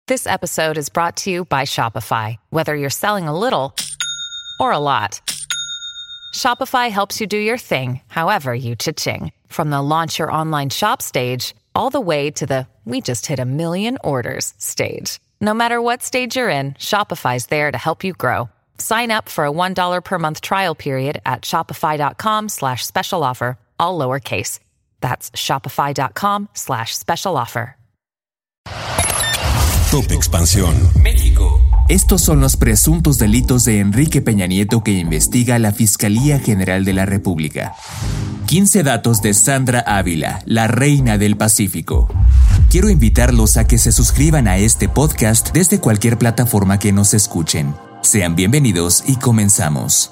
This episode is brought to you by Shopify. Whether you're selling a little or a lot, Shopify helps you do your thing, however you cha-ching. From the launch your online shop stage, all the way to the we just hit 1 million orders stage. No matter what stage you're in, Shopify's there to help you grow. Sign up for a $1 per month trial period at shopify.com/special offer, all lowercase. That's shopify.com/special offer. Top Expansión. México. Estos son los presuntos delitos de Enrique Peña Nieto que investiga la Fiscalía General de la República. 15 datos de Sandra Ávila, la reina del Pacífico. Quiero invitarlos a que se suscriban a este podcast desde cualquier plataforma que nos escuchen. Sean bienvenidos y comenzamos.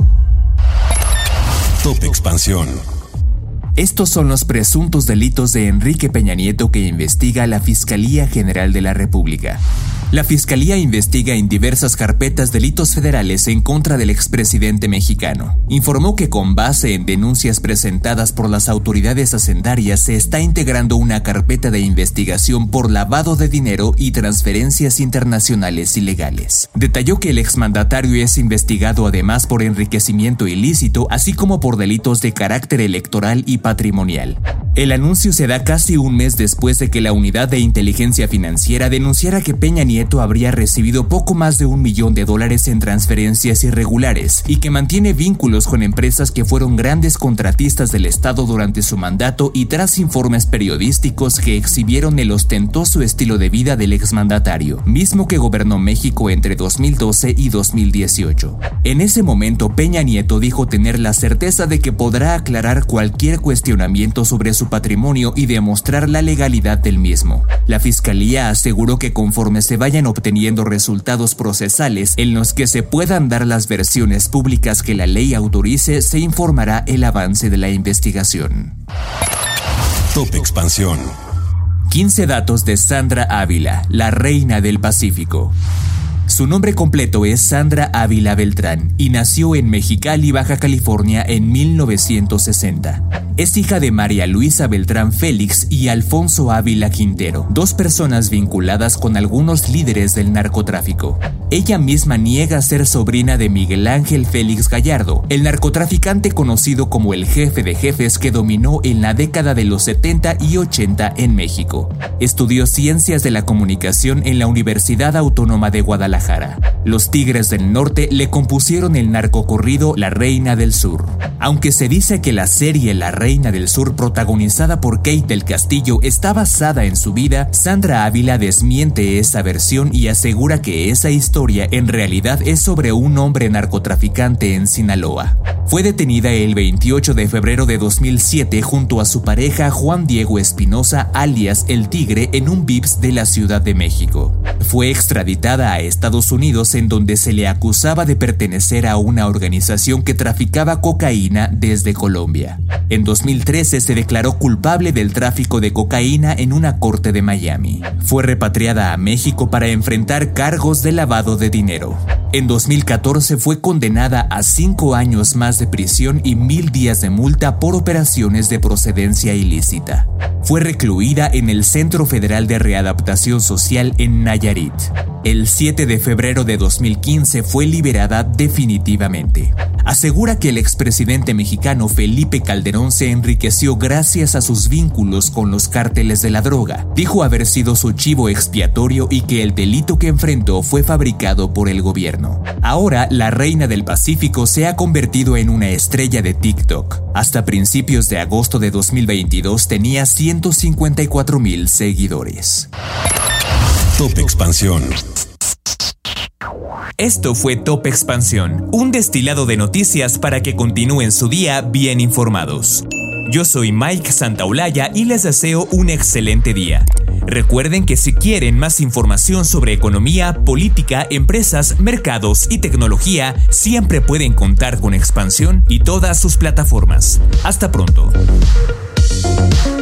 Top Expansión. Estos son los presuntos delitos de Enrique Peña Nieto que investiga la Fiscalía General de la República. La Fiscalía investiga en diversas carpetas delitos federales en contra del expresidente mexicano. Informó que con base en denuncias presentadas por las autoridades hacendarias se está integrando una carpeta de investigación por lavado de dinero y transferencias internacionales ilegales. Detalló que el exmandatario es investigado además por enriquecimiento ilícito, así como por delitos de carácter electoral y patrimonial. El anuncio se da casi un mes después de que la Unidad de Inteligencia Financiera denunciara que Peña Nieto habría recibido poco más de $1 millón en transferencias irregulares y que mantiene vínculos con empresas que fueron grandes contratistas del Estado durante su mandato y tras informes periodísticos que exhibieron el ostentoso estilo de vida del exmandatario, mismo que gobernó México entre 2012 y 2018. En ese momento, Peña Nieto dijo tener la certeza de que podrá aclarar cualquier cuestionamiento sobre su patrimonio y demostrar la legalidad del mismo. La Fiscalía aseguró que conforme se vayan obteniendo resultados procesales en los que se puedan dar las versiones públicas que la ley autorice, se informará el avance de la investigación. Top Expansión. 15 datos de Sandra Ávila, la reina del Pacífico. Su nombre completo es Sandra Ávila Beltrán y nació en Mexicali, Baja California en 1960. Es hija de María Luisa Beltrán Félix y Alfonso Ávila Quintero, dos personas vinculadas con algunos líderes del narcotráfico. Ella misma niega ser sobrina de Miguel Ángel Félix Gallardo, el narcotraficante conocido como el jefe de jefes que dominó en la década de los 70 y 80 en México. Estudió Ciencias de la Comunicación en la Universidad Autónoma de Guadalajara. Los Tigres del Norte le compusieron el narcocorrido La Reina del Sur. Aunque se dice que la serie La Reina del Sur, protagonizada por Kate del Castillo, está basada en su vida, Sandra Ávila desmiente esa versión y asegura que esa historia en realidad es sobre un hombre narcotraficante en Sinaloa. Fue detenida el 28 de febrero de 2007 junto a su pareja Juan Diego Espinosa, alias El Tigre, en un VIPS de la Ciudad de México. Fue extraditada a Estados Unidos, en donde se le acusaba de pertenecer a una organización que traficaba cocaína desde Colombia. En 2013 se declaró culpable del tráfico de cocaína en una corte de Miami. Fue repatriada a México para enfrentar cargos de lavado de dinero. En 2014 fue condenada a 5 años más de prisión y 1,000 días de multa por operaciones de procedencia ilícita. Fue recluida en el Centro Federal de Readaptación Social en Nayarit. El 7 de febrero de 2015 fue liberada definitivamente. Asegura que el expresidente mexicano Felipe Calderón se enriqueció gracias a sus vínculos con los cárteles de la droga. Dijo haber sido su chivo expiatorio y que el delito que enfrentó fue fabricado por el gobierno. Ahora, la reina del Pacífico se ha convertido en una estrella de TikTok. Hasta principios de agosto de 2022 tenía 154,000 seguidores. Top Expansión. Esto fue Top Expansión, un destilado de noticias para que continúen su día bien informados. Yo soy Mike Santaolalla y les deseo un excelente día. Recuerden que si quieren más información sobre economía, política, empresas, mercados y tecnología, siempre pueden contar con Expansión y todas sus plataformas. Hasta pronto.